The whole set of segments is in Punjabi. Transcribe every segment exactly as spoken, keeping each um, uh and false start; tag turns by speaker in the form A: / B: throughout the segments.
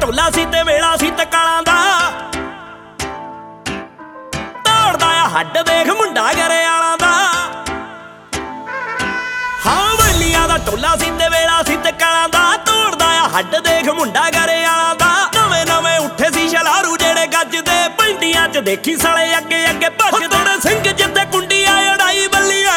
A: ਢੋਲਾ ਸੀ ਤੇ ਵੇਲਾ ਸੀ ਤਕਾਲਾਂ ਦਾ। ਦੌੜਦਾ ਆ ਹੱਡ ਦੇਖ ਮੁੰਡਾ ਗਰੇ ਵਾਲਾਂ ਦਾ। ਹਾਂ ਵਲੀਆਂ ਦਾ ਢੋਲਾ ਸੀ ਤੇ ਵੇਲਾ ਸੀ ਤਕਾਲਾਂ ਦਾ। ਦੌੜਦਾ ਆ ਹੱਡ ਦੇਖ ਮੁੰਡਾ ਗਰੇ ਵਾਲਾਂ ਦਾ। ਨਵੇਂ ਨਵੇਂ ਉੱਠੇ ਸੀ ਛਲਾਰੂ ਜਿਹੜੇ ਗੱਜਦੇ ਪੈਂਦੀਆਂ ਚ ਦੇਖੀ ਸਾਲੇ ਅੱਗੇ ਅੱਗੇ ਭੱਜਦੇ। ਤੇਰੇ ਸਿੰਘ ਜਿੱਤੇ ਕੁੰਡੀਆਂ ਅੜਾਈ ਬੱਲੀਏ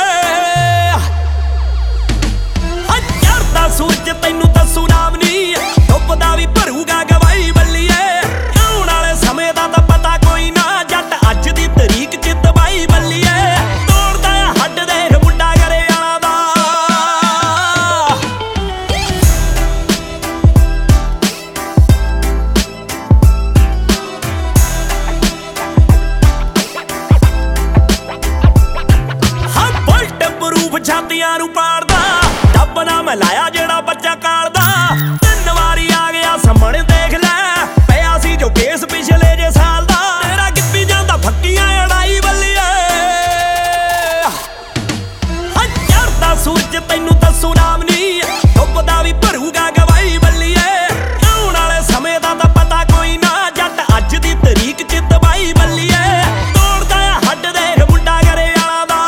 A: ਹਜ਼ਾਰ ਦਾ ਸੂਰਜ ਤੈਨੂੰ ਦੱਸੂ ਨਾਮ ਨੀ। ਡੁੱਬਦਾ ਵੀ ਭਰੂਗਾ ਗਵਾਈ ਬੱਲੀਏ। ਆਉਣ ਵਾਲੇ ਸਮੇਂ ਦਾ ਤਾਂ ਪਤਾ ਕੋਈ ਨਾ। ਜੱਟ ਅੱਜ ਦੀ ਤਰੀਕ ਚ ਦਵਾਈ ਬੱਲੀਏ। ਤੋੜਦਾ ਆ ਹੱਡ ਦੇਖ ਮੁੰਡਾ ਗਰੇ ਵਾਲਾ ਦਾ। ਹਾਂ ਬੁਲਟ ਪ੍ਰੂਫ ਛਾਤੀਆਂ ਨੂੰ ਪਾੜਦਾ। ਡੱਬ ਨਾ ਮਿਲਾਇਆ ਜਿਹੜਾ ਬੱਚਾ ਕਾਲਦਾ। ਤਿੰਨ ਵਾਰੀ ਆ ਗਿਆ ਸਾਹਮਣੇ ਦੇਖ ਲੈ। ਪਿਆ ਸੀ ਜੋ ਕੇਸ ਪਿਛਲੇ ਜੇ ਸਾਲ ਦਾ। ਤੇਰਾ ਗਿੱਪੀ ਜਾਂਦਾ ਫੱਕੀਆਂ ਅੜਾਈ ਬੱਲੀਏ ਹਜ਼ਾਰ ਦਾ ਸੂਰਜ ਤੈਨੂੰ ਦੱਸੂ ਨਾਮ ਨੀ। ਡੁੱਬਦਾ ਵੀ ਭਰੂਗਾ ਗਵਾਈ ਬੱਲੀਏ। ਆਉਣ ਵਾਲੇ ਸਮੇਂ ਦਾ ਤਾਂ ਪਤਾ ਕੋਈ ਨਾ। ਜੱਟ ਅੱਜ ਦੀ ਤਰੀਕ ਚ ਦਵਾਈ ਬੱਲੀਏ। ਤੋੜਦਾ ਆ ਹੱਡ ਦੇਖ ਮੁੰਡਾ ਗਰੇ ਵਾਲਾ ਦਾ।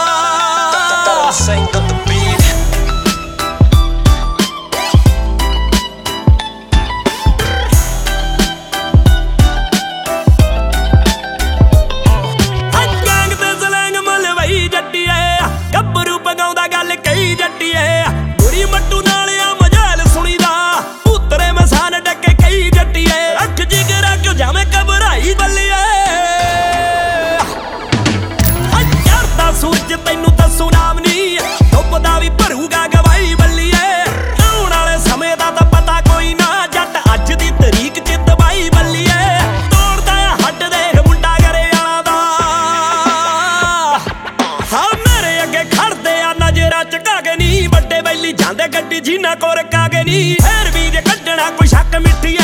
A: ਗੱਭਰੂ ਪਗਾਉਂਦਾ ਗੱਲ ਕਈ ਜੱਟੀਏ। ਗੁਰੀ ਮੱਟੂ ਨਾਲ ਆ ਮਜਾਲ ਸੁਣੀਦਾ। ਪੁੱਤਰੇ ਮਸਾਨ ਡੱਕੇ ਕਈ ਜੱਟੀਏ। ਰੱਖ ਜਿਗਰਾ ਕਿਉਂ ਜਾਵੇਂ ਘਬਰਾਈ ਬੱਲੀਏ ਹਜ਼ਾਰ ਦਾ ਸੂਰਜ ਤੈਨੂੰ ਦੱਸੂ ਨਾਮ ਨੀ। ਡੁੱਬਦਾ ਵੀ ਭਰੂਗਾ ਗਵਾਈ ਬੱਲੀਏ। ਆਉਣ ਵਾਲੇ ਸਮੇਂ ਦਾ ਤਾਂ ਪਤਾ ਕੋਈ ਨਾ। ਜੱਟ ਅੱਜ ਦੀ ਤਰੀਕ ਚ ਦਵਾਈ ਬੱਲੀਏ। ਤੋੜਦਾ ਆ ਹੱਡ ਦੇਖ ਮੁੰਡਾ ਗਰੇ ਵਾਲਾ ਦਾ। ਹਾਂ ਮੇਰੇ ਅੱਗੇ ਖੜਦੇ ਆ ਨਜ਼ਰਾਂ ਝੁਕਾ ਕੇ ਨੀ। ਵੱਡੇ ਬੈਲੀ ਜਾਂਦੇ ਗੱਡੀ ਜੀਨਾ ਕੋਰ ਕਾਗੇ ਨੀ। ਫੇਰ ਵੀ ਜੇ ਕੱਢਣਾ ਕੋਈ ਸ਼ੱਕ ਮਿੱਠੀ